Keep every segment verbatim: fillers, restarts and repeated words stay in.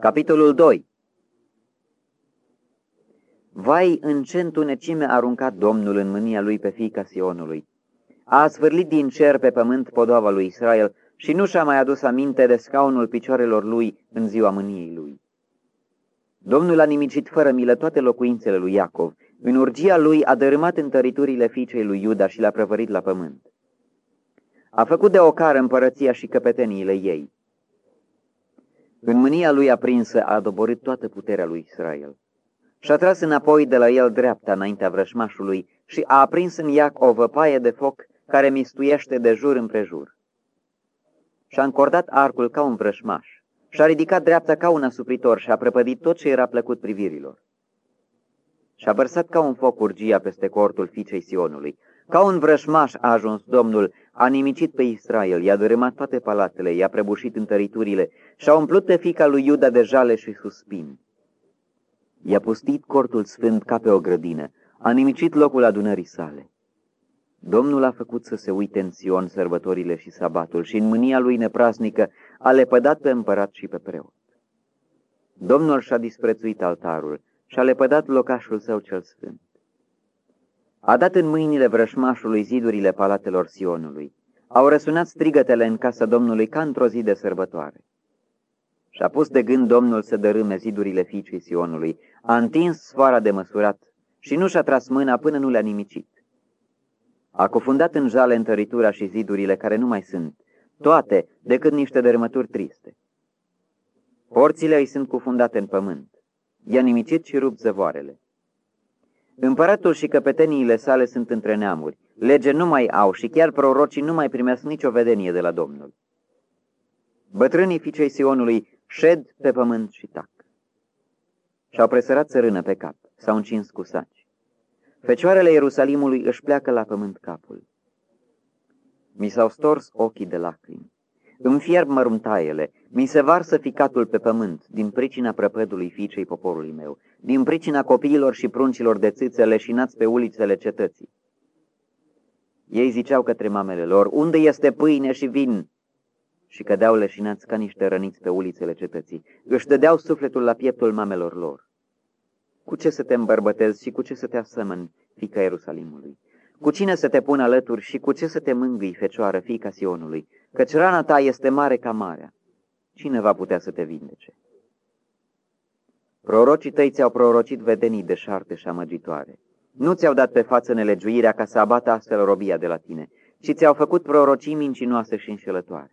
Capitolul doi. Vai, în ce întunecime a aruncat Domnul în mânia lui pe fiica Sionului! A asvârlit din cer pe pământ podoaba lui Israel și nu și-a mai adus aminte de scaunul picioarelor lui în ziua mâniei lui. Domnul a nimicit fără milă toate locuințele lui Iacov, în urgia lui a dărâmat întăriturile fiicei lui Iuda și le-a prăvărit la pământ. A făcut de ocară împărăția și căpeteniile ei. În mânia lui aprinsă a doborât toată puterea lui Israel. Și-a tras înapoi de la el dreapta înaintea vrășmașului și a aprins în Iac o văpaie de foc care mistuiește de jur împrejur. Și-a încordat arcul ca un vrășmaș, și-a ridicat dreapta ca un asupritor și-a prăpădit tot ce era plăcut privirilor. Și-a vărsat ca un foc urgia peste cortul fiicei Sionului. Ca un vrășmaș a ajuns Domnul, a nimicit pe Israel, i-a dărâmat toate palatele, i-a prăbușit întăriturile și-a umplut pe fiica lui Iuda de jale și suspin. I-a pustit cortul sfânt ca pe o grădină, a nimicit locul adunării sale. Domnul a făcut să se uite în Sion sărbătorile și sabatul și în mânia lui nepraznică a lepădat pe împărat și pe preot. Domnul și-a disprețuit altarul și-a lepădat locașul său cel sfânt. A dat în mâinile vrășmașului zidurile palatelor Sionului. Au răsunat strigătele în casa Domnului ca într-o zi de sărbătoare. Și-a pus de gând Domnul să dărâme zidurile fiicei Sionului, a întins sfoara de măsurat și nu și-a tras mâna până nu le-a nimicit. A cufundat în jale întăritura și zidurile care nu mai sunt, toate decât niște dărâmături triste. Porțile îi sunt cufundate în pământ, i-a nimicit și rupt zăvoarele. Împăratul și căpeteniile sale sunt între neamuri, lege nu mai au și chiar prorocii nu mai primesc nicio vedenie de la Domnul. Bătrânii fiicei Sionului șed pe pământ și tac. Și-au presărat țărână pe cap, s-au încins cu saci. Fecioarele Ierusalimului își pleacă la pământ capul. Mi s-au stors ochii de lacrimi. Îmi fierb măruntaiele, mi se varsă ficatul pe pământ, din pricina prăpădului fiicei poporului meu, din pricina copiilor și pruncilor de țâțe leșinați pe ulițele cetății. Ei ziceau către mamele lor, unde este pâine și vin? Și cădeau leșinați ca niște răniți pe ulițele cetății. Își dădeau sufletul la pieptul mamelor lor. Cu ce să te îmbărbătezi și cu ce să te asemăni, fiica Ierusalimului? Cu cine să te pun alături și cu ce să te mângâi, fecioară, fiica Sionului? Căci rana ta este mare ca marea. Cine va putea să te vindece? Prorocii tăi ți-au prorocit vedenii deșarte și amăgitoare. Nu ți-au dat pe față nelegiuirea ca să abată astfel robia de la tine, ci ți-au făcut prorocii mincinoase și înșelătoare.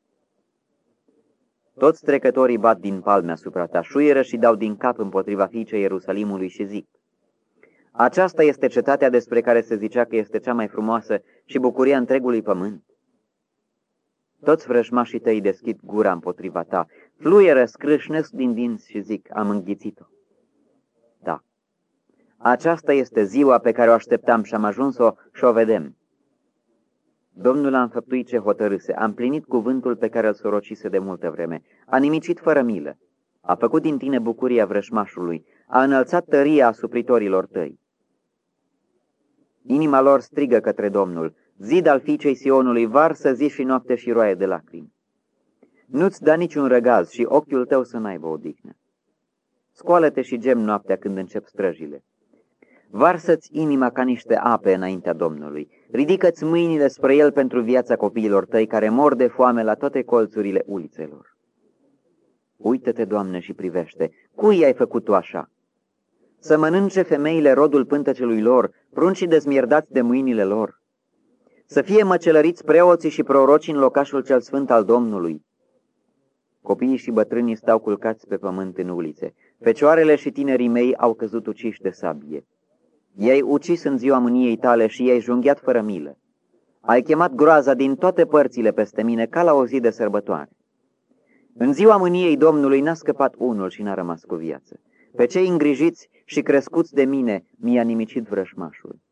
Toți trecătorii bat din palme asupra ta, șuieră și dau din cap împotriva fiicei Ierusalimului și zic: aceasta este cetatea despre care se zicea că este cea mai frumoasă și bucuria întregului pământ. Toți vrăjmașii tăi deschid gura împotriva ta, fluieră, scrâșnesc din dinți și zic: am înghițit-o. Da, aceasta este ziua pe care o așteptam și am ajuns-o și o vedem. Domnul a înfăptuit ce hotărâse, a împlinit cuvântul pe care îl sorocise de multă vreme, a nimicit fără milă, a făcut din tine bucuria vrășmașului, a înălțat tăria asupritorilor tăi. Inima lor strigă către Domnul, zid al fiicei Sionului, varsă zi și noapte și roaie de lacrimi. Nu-ți da niciun răgaz și ochiul tău să n-aibă odihnă. Scoală-te și gem noaptea când încep străjile. Varsă-ți inima ca niște ape înaintea Domnului. Ridică-ți mâinile spre El pentru viața copiilor tăi care mor de foame la toate colțurile ulițelor. Uită-te, Doamne, și privește. Cui ai făcut Tu așa? Să mănânce femeile rodul pântecelui lor, pruncii dezmierdați de mâinile lor. Să fie măcelăriți preoții și prorocii în locașul cel sfânt al Domnului. Copiii și bătrânii stau culcați pe pământ în ulițe. Fecioarele și tinerii mei au căzut uciși de sabie. I-ai ucis în ziua mâniei tale și i-ai junghiat fără milă. Ai chemat groaza din toate părțile peste mine ca la o zi de sărbătoare. În ziua mâniei Domnului n-a scăpat unul și n-a rămas cu viață. Pe cei îngrijiți și crescuți de mine mi-a nimicit vrășmașul.